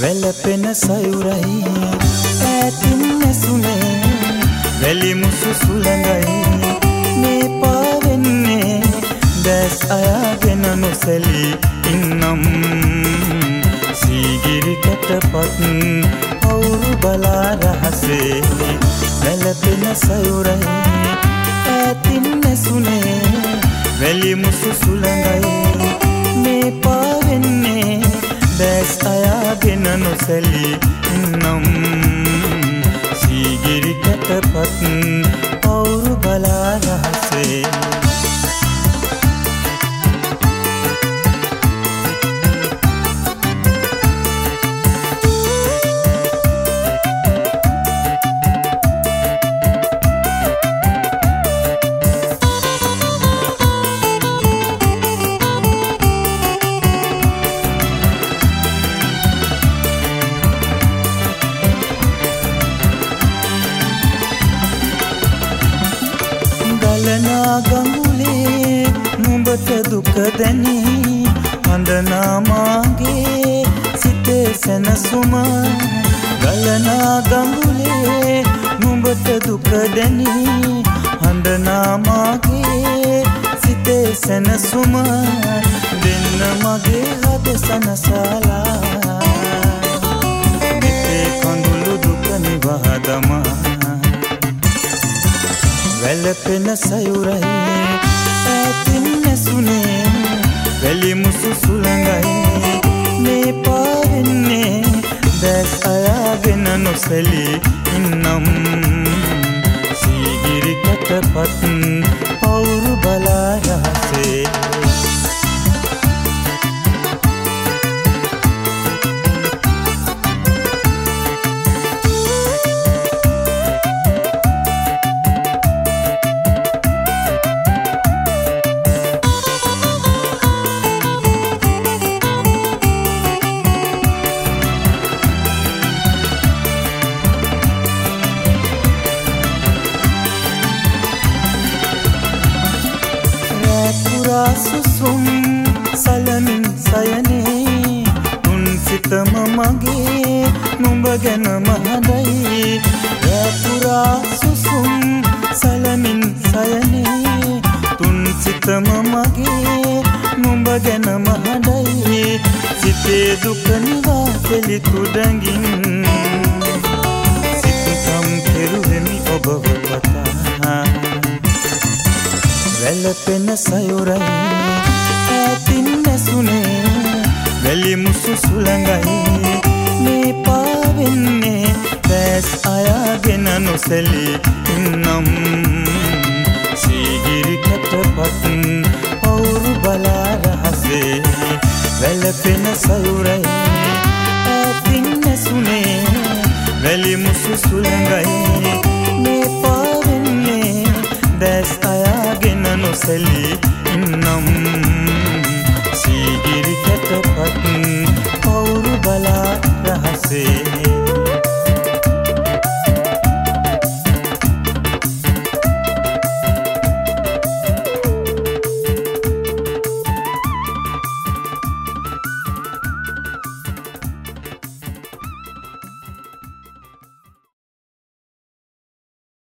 වැළපෙන සයුරයි ඈතින් ඇසුනේ වැලි මුසු සුළඟයි මේ පාවෙන්නේ දැස් අයාගෙන නොසැලී ඉන්නම් සීගිරි කැටපත් අවුරු බලා රහසේ වැළපෙන සයුරයි ඈතින් ඇසුනේ වැලි මුසු සුළඟයි මේ පාවෙන්නේ දැස් අයාගෙන නොසැලී ඉන්නම් සීගිරි කැටපත් අවුරු බලා රහසේ ගලනා ගඟුලේ නුඹට දුක දැනී හඳනා මාගේ සිතේ සැනසුම ගලනා ගඟුලේ නුඹට දුක දැනී හඳනා මාගේ සිතේ සැනසුම දෙන්න මගේ හද සනසලා මෙතේ කඳුළු දුක නිවහදමා වැළපෙන සයුරයි ඈතින් ඇසුනේ වැලි මුසු සුළඟයි මේ පාවෙන්නේ දැස් අයාගෙන නොසැලී ඉන්නම් සීගිරි කැටපත් අවුරු බලා රහසේ සුසුම් සලමින් සයනේ උන් සිතම මගේ නුඹ ගැන මහදයි රැපුරා සුසුම් සලමින් සයනේ තුන් සිතම මගේ නුඹ ගැන මහදයි සිතේ දුක නිවා පෙළි තුඩඟින් සිතම් කෙරුවෙමි ඔබව පතා වැළපෙන සයුරයි ඈතින් ඇසුනේ වැලි මුසු සුළඟයි මේ පාවෙන්නේ දැස් අයාගෙන නොසැලී ඉන්නම් සීගිරි කැටපත් අවුරු බලා රහසේ වැළපෙන සයුරයි ඈතින් ඇසුනේ වැලි මුසු සුළඟයි මේ පාවෙන්නේ දැස් අයාගෙන නොසැලී ඉන්නම් සීගිරි කැටපත් අවුරු බලා රහසේ